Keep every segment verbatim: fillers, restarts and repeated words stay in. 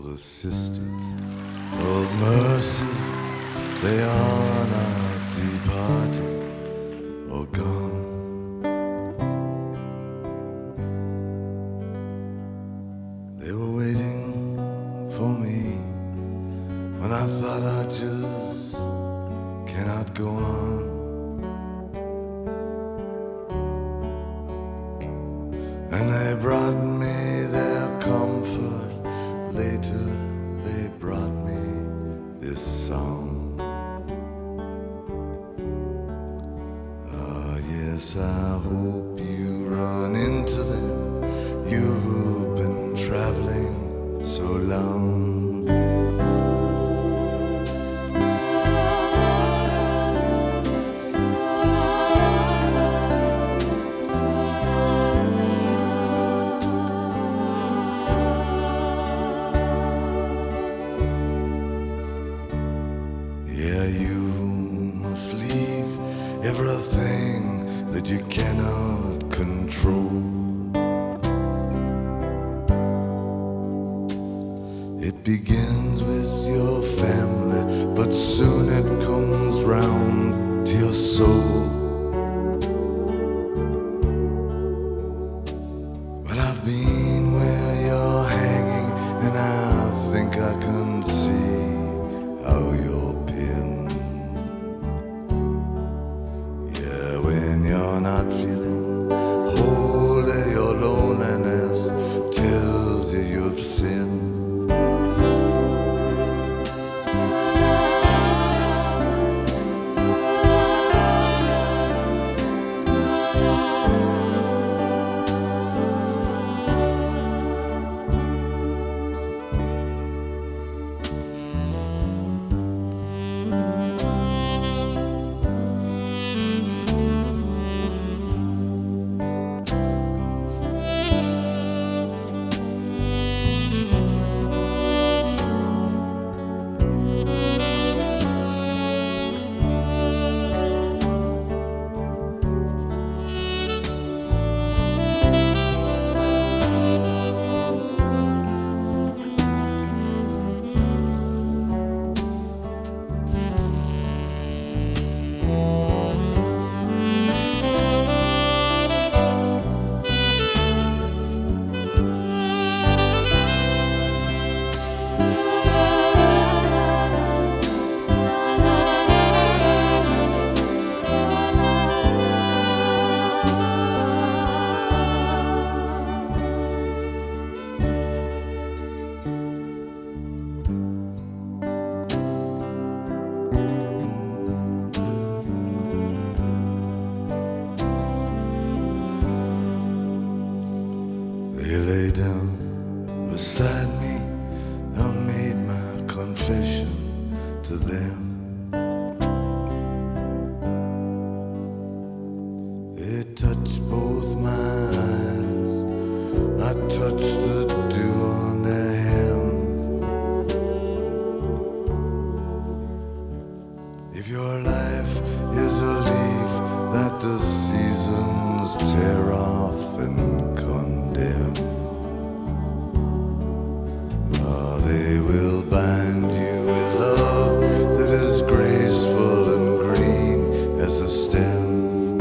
the sisters of mercy, they are not departed or gone. They were waiting for me when I thought I just cannot go on. And they brought me their comfort. Later they brought me this song. Ah, yes, I hope you run into them, you've been traveling so long. Yeah, you must leave everything that you cannot control. It begins with your family, but soon it comes round to your soul. But I've been where you're hanging, and I think I can see how you're pinned. Yeah, when you're not feeling holy, your loneliness tells you you've sinned. They lay down beside me, I made my confession to them. They touched both my eyes, I touched the dew on their hem. If your life is a leaf that the seasons tear off and condemn, ah, they will bind you with love that is graceful and green as a stem.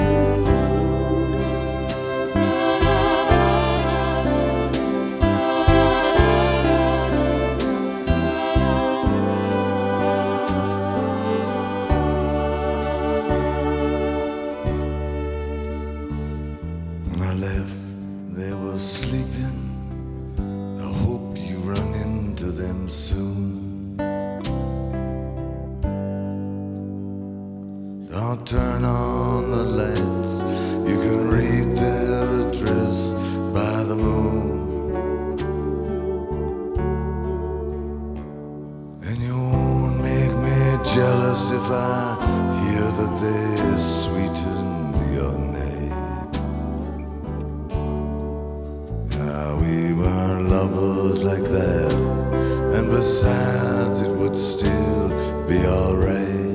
When I left, they were sleeping. I hope you run into them soon. Don't turn on the lights, you can read their address by the moon. And you won't make me jealous if I hear that they sweetened your name. Ah, we were lovers like that, and besides it would still be alright.